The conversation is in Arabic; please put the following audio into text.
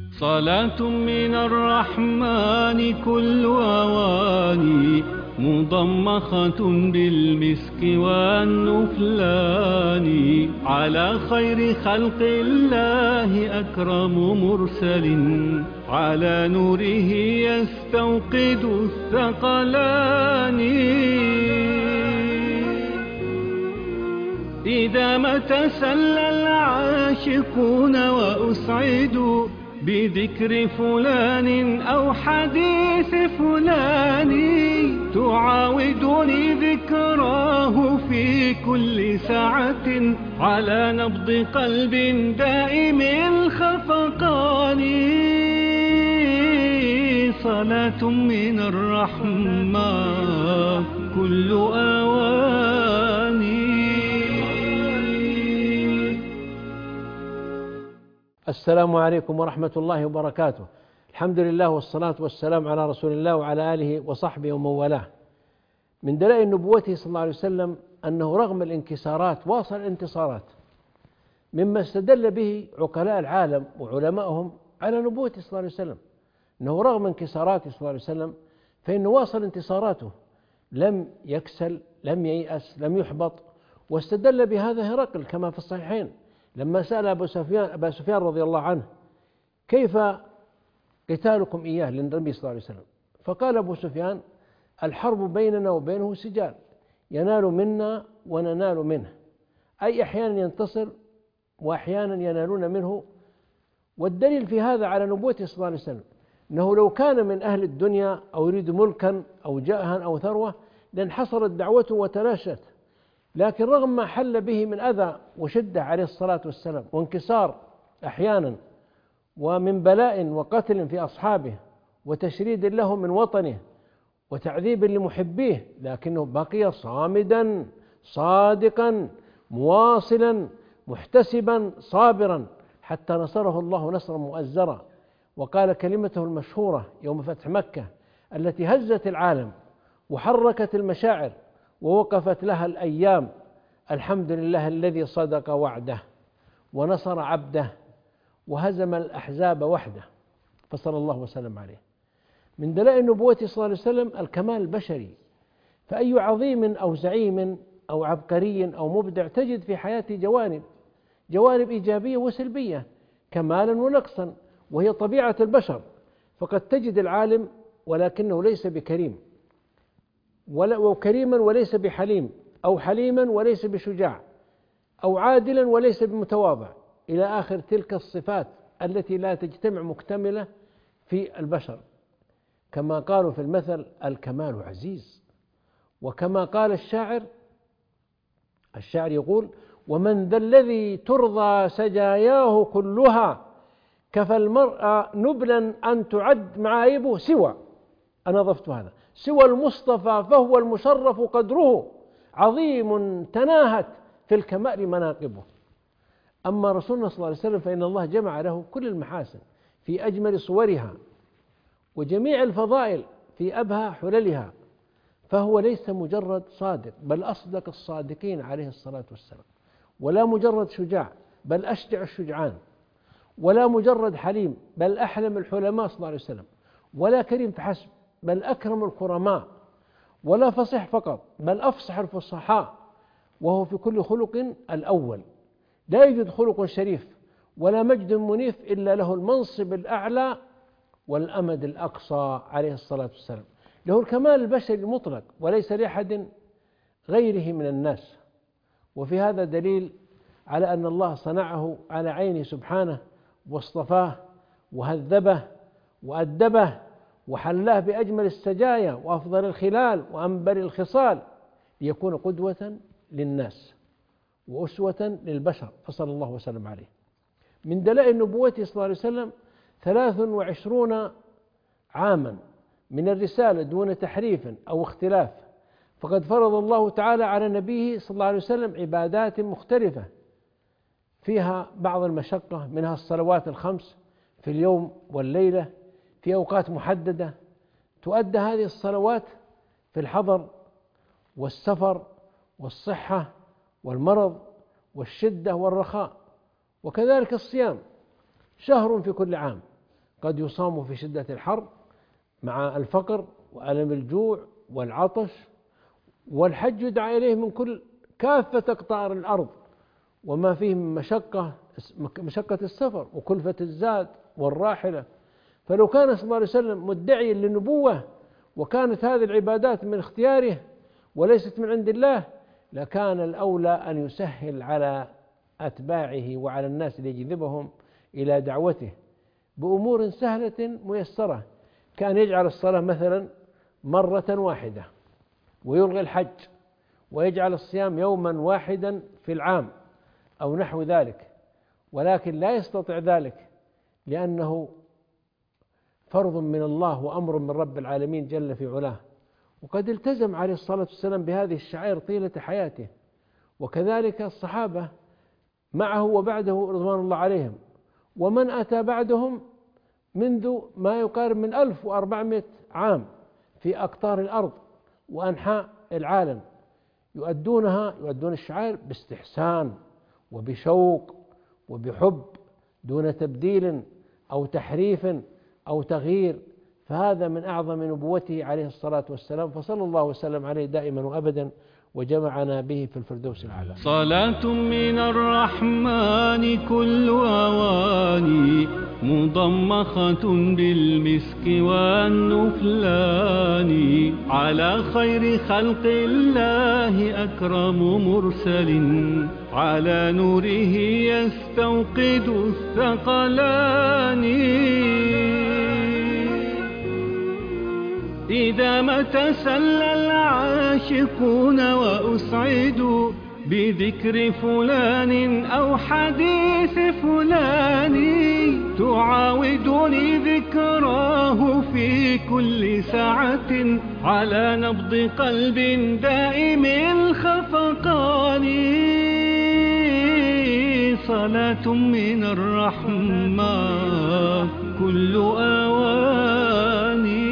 صلاة من الرحمن كل أواني مضمخة بالمسك والنفلان على خير خلق الله أكرم مرسل على نوره يستوقد الثقلان إذا ما تسلى العاشقون وأسعدوا بذكر فلان أو حديث فلان تعاودني ذكراه في كل ساعة على نبض قلب دائم الخفقان صلاة من الرحمن كل أواني. السلام عليكم ورحمة الله وبركاته. الحمد لله والصلاة والسلام على رسول الله وعلى آله وصحبه ومن والاه. من دلائل نبوته صلى الله عليه وسلم أنه رغم الانكسارات واصل الانتصارات، مما استدل به عقلاء العالم وعلمائهم على نبوته صلى الله عليه وسلم، أنه رغم انكساراته صلى الله عليه وسلم فإنه واصل انتصاراته، لم يكسل، لم ييأس، لم يحبط. واستدل بهذا هرقل كما في الصحيحين لما سأل أبا سفيان رضي الله عنه: كيف قتالكم إياه للنبي صلى الله عليه وسلم؟ فقال أبو سفيان: الحرب بيننا وبينه سجال، ينال منا وننال منه، أي أحيانا ينتصر وأحيانا ينالون منه. والدليل في هذا على نبوته صلى الله عليه وسلم أنه لو كان من أهل الدنيا أو يريد ملكا أو جاها أو ثروة لانحصرت دعوته وتلاشت، لكن رغم ما حل به من أذى وشدة عليه الصلاة والسلام وانكسار أحيانا ومن بلاء وقتل في أصحابه وتشريد له من وطنه وتعذيب لمحبيه، لكنه بقي صامدا صادقا مواصلا محتسبا صابرا حتى نصره الله نصرا مؤزرا. وقال كلمته المشهورة يوم فتح مكة التي هزت العالم وحركت المشاعر ووقفت لها الأيام: الحمد لله الذي صدق وعده ونصر عبده وهزم الأحزاب وحده، فصلى الله وسلم عليه. من دلائل نبوته صلى الله عليه وسلم الكمال البشري، فأي عظيم أو زعيم أو عبقري أو مبدع تجد في حياته جوانب إيجابية وسلبية، كمالا ونقصا، وهي طبيعة البشر. فقد تجد العالم ولكنه ليس بكريم، وكريما وليس بحليم، أو حليما وليس بشجاع، أو عادلا وليس بمتواضع، إلى آخر تلك الصفات التي لا تجتمع مكتملة في البشر. كما قالوا في المثل: الكمال عزيز. وكما قال الشاعر يقول: ومن ذا الذي ترضى سجاياه كلها كفى المرء نبلا أن تعد معايبه سوى، أنا ضفت هذا، سوى المصطفى فهو المشرف قدره عظيم تناهت في الكمال مناقبه. أما رسولنا صلى الله عليه وسلم فإن الله جمع له كل المحاسن في أجمل صورها وجميع الفضائل في أبهى حللها، فهو ليس مجرد صادق، بل أصدق الصادقين عليه الصلاة والسلام، ولا مجرد شجاع، بل أشجع الشجعان، ولا مجرد حليم، بل أحلم الحلماء صلى الله عليه وسلم، ولا كريم فحسب، بل أكرم الكرماء، ولا فصيح فقط، بل أفصح الفصحاء، وهو في كل خلق الأول. لا يوجد خلق شريف ولا مجد منيف إلا له المنصب الأعلى والأمد الأقصى عليه الصلاة والسلام. له الكمال البشري المطلق وليس لأحد غيره من الناس. وفي هذا دليل على أن الله صنعه على عينه سبحانه، واصطفاه وهذبه وأدبه وحلاه بأجمل السجايا وأفضل الخلال وأنبل الخصال ليكون قدوة للناس وأسوة للبشر، فصلى الله وسلم عليه. من دلائل نبوته صلى الله عليه وسلم 23 عاما من الرسالة دون تحريف أو اختلاف، فقد فرض الله تعالى على نبيه صلى الله عليه وسلم عبادات مختلفة فيها بعض المشقة، منها الصلوات الخمس في اليوم والليلة في أوقات محددة، تؤدى هذه الصلوات في الحضر والسفر والصحة والمرض والشدة والرخاء. وكذلك الصيام، شهر في كل عام، قد يصام في شدة الحر مع الفقر وألم الجوع والعطش، والحج يدعى إليه من كل كافة أقطار الأرض، وما فيه من مشقة السفر وكلفة الزاد والراحلة. فلو كان صلى الله عليه وسلم مدعيا للنبوة وكانت هذه العبادات من اختياره وليست من عند الله، لكان الأولى أن يسهل على أتباعه وعلى الناس ليجذبهم إلى دعوته بأمور سهلة ميسرة. كان يجعل الصلاة مثلا مرة واحدة، ويلغي الحج، ويجعل الصيام يوما واحدا في العام أو نحو ذلك، ولكن لا يستطيع ذلك لأنه فرض من الله وأمر من رب العالمين جل في علاه. وقد التزم عليه الصلاة والسلام بهذه الشعائر طيلة حياته، وكذلك الصحابة معه وبعده رضوان الله عليهم، ومن أتى بعدهم منذ ما يقارب من 1400 عام في أقطار الأرض وأنحاء العالم يؤدون الشعائر باستحسان وبشوق وبحب دون تبديل أو تحريف أو تغيير. فهذا من أعظم نبوته عليه الصلاة والسلام، فصلى الله وسلم عليه دائما وأبدا، وجمعنا به في الفردوس الأعلى. صلاة من الرحمن كل أواني مضمخة بالمسك والنفلان، على خير خلق الله أكرم مرسل، على نوره يستوقد الثقلان. إذا ما تسلى العاشقون وأسعدوا بذكر فلان أو حديث فلان، تعاودني ذكراه في كل ساعة على نبض قلب دائم الخفقان. صلاة من الرحمن كل أواني.